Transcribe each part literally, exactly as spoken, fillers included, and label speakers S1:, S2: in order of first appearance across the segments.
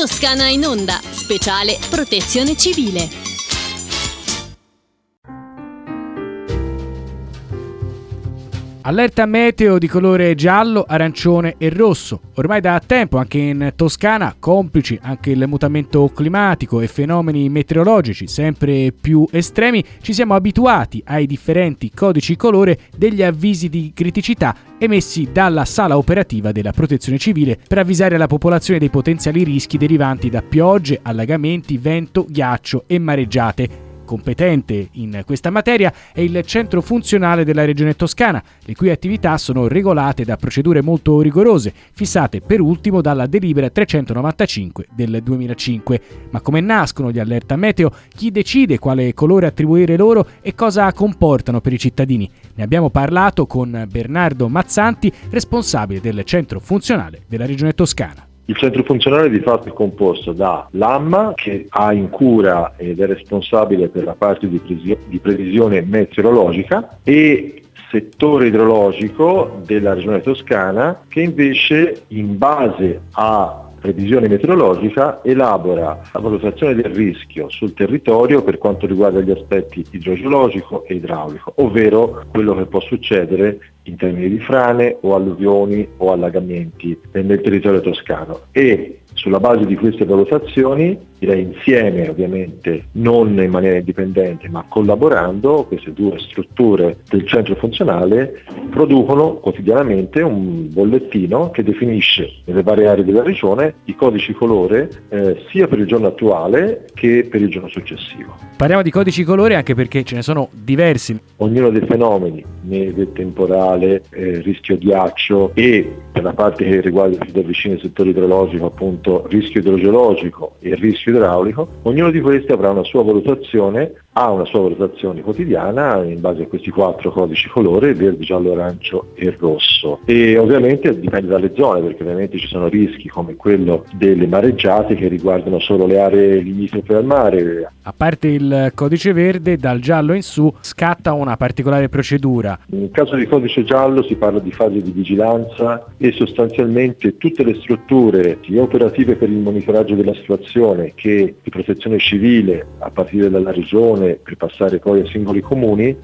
S1: Toscana in onda, speciale protezione civile.
S2: Allerta meteo di colore giallo, arancione e rosso. Ormai da tempo anche in Toscana, complici anche il mutamento climatico e fenomeni meteorologici sempre più estremi, ci siamo abituati ai differenti codici colore degli avvisi di criticità emessi dalla sala operativa della Protezione Civile per avvisare la popolazione dei potenziali rischi derivanti da piogge, allagamenti, vento, ghiaccio e mareggiate. Competente in questa materia è il centro funzionale della Regione Toscana, le cui attività sono regolate da procedure molto rigorose, fissate per ultimo dalla delibera trecentonovantacinque del duemilacinque. Ma come nascono gli allerta meteo? Chi decide quale colore attribuire loro e cosa comportano per i cittadini? Ne abbiamo parlato con Bernardo Mazzanti, responsabile del centro funzionale della Regione Toscana.
S3: Il centro funzionale di fatto è composto da l'A M A, che ha in cura ed è responsabile per la parte di, previsione, di previsione meteorologica, e settore idrologico della Regione Toscana, che invece in base a previsione meteorologica elabora la valutazione del rischio sul territorio per quanto riguarda gli aspetti idrogeologico e idraulico, ovvero quello che può succedere in termini di frane o alluvioni o allagamenti nel territorio toscano. E sulla base di queste valutazioni, direi insieme ovviamente, non in maniera indipendente ma collaborando, queste due strutture del centro funzionale producono quotidianamente un bollettino che definisce nelle varie aree della regione i codici colore eh, sia per il giorno attuale che per il giorno successivo.
S2: Parliamo di codici colore anche perché ce ne sono diversi.
S3: Ognuno dei fenomeni, neve, temporale, eh, rischio ghiaccio, e per la parte che riguarda più da vicino il settore idrologico, appunto rischio idrogeologico e rischio idraulico, ognuno di questi avrà una sua valutazione, ha una sua valutazione quotidiana in base a questi quattro codici colore: verde, giallo, arancio e rosso. E ovviamente dipende dalle zone, perché ovviamente ci sono rischi come quello delle mareggiate che riguardano solo le aree limitrofe al mare.
S2: A parte il codice verde, dal giallo in su scatta una particolare procedura.
S3: Nel caso di codice giallo si parla di fase di vigilanza e sostanzialmente tutte le strutture sia operative per il monitoraggio della situazione che di protezione civile a partire dalla regione per passare poi ai singoli comuni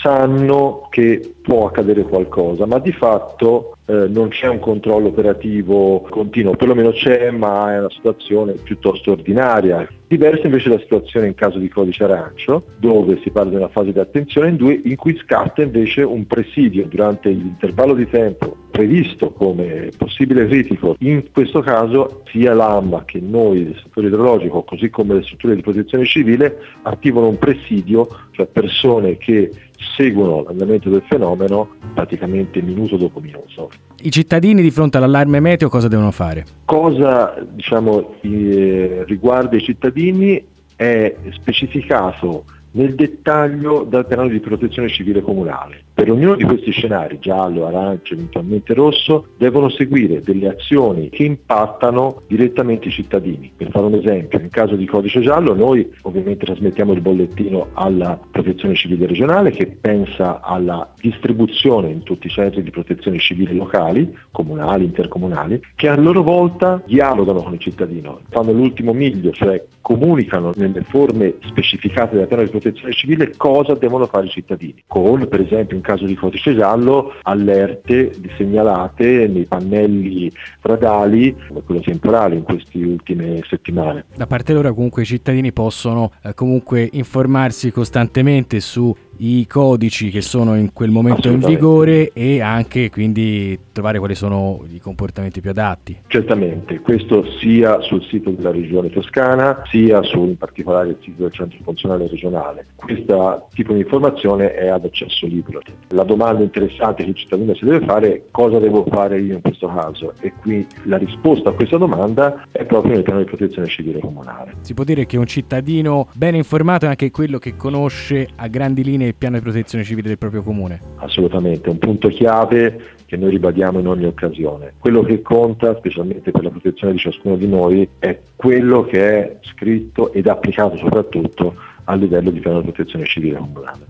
S3: sanno che può accadere qualcosa, ma di fatto eh, non c'è un controllo operativo continuo, perlomeno c'è, ma è una situazione piuttosto ordinaria. Diversa invece la situazione in caso di codice arancio, dove si parla di una fase di attenzione in due, in cui scatta invece un presidio durante l'intervallo di tempo previsto come possibile critico. In questo caso sia l'A M A che noi del settore idrologico, così come le strutture di protezione civile, attivano un presidio, cioè persone che seguono l'andamento del fenomeno praticamente minuto dopo minuto.
S2: I cittadini di fronte all'allarme meteo cosa devono fare?
S3: Cosa diciamo eh, riguarda i cittadini è specificato nel dettaglio dal piano di protezione civile comunale. Per ognuno di questi scenari, giallo, arancio, eventualmente rosso, devono seguire delle azioni che impattano direttamente i cittadini. Per fare un esempio, in caso di codice giallo noi ovviamente trasmettiamo il bollettino alla protezione civile regionale, che pensa alla distribuzione in tutti i centri di protezione civile locali, comunali, intercomunali, che a loro volta dialogano con il cittadino, fanno l'ultimo miglio, cioè comunicano nelle forme specificate dal piano di protezione civile cosa devono fare i cittadini, con per esempio in caso di codice giallo allerte segnalate nei pannelli stradali come quello temporale in queste ultime settimane.
S2: Da parte loro comunque i cittadini possono eh, comunque informarsi costantemente su i codici che sono in quel momento in vigore e anche quindi trovare quali sono i comportamenti più adatti.
S3: Certamente, questo sia sul sito della Regione Toscana sia su in particolare il sito del Centro Funzionale Regionale. Questo tipo di informazione è ad accesso libero. La domanda interessante che il cittadino si deve fare è: cosa devo fare io in questo caso? E qui la risposta a questa domanda è proprio nel piano di protezione civile comunale.
S2: Si può dire che un cittadino bene informato è anche quello che conosce a grandi linee il piano di protezione civile del proprio comune?
S3: Assolutamente, un punto chiave che noi ribadiamo in ogni occasione. Quello che conta, specialmente per la protezione di ciascuno di noi, è quello che è scritto ed applicato soprattutto a livello di piano di protezione civile comunale.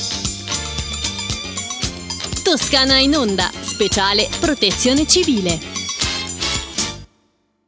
S1: Toscana in onda, speciale protezione civile.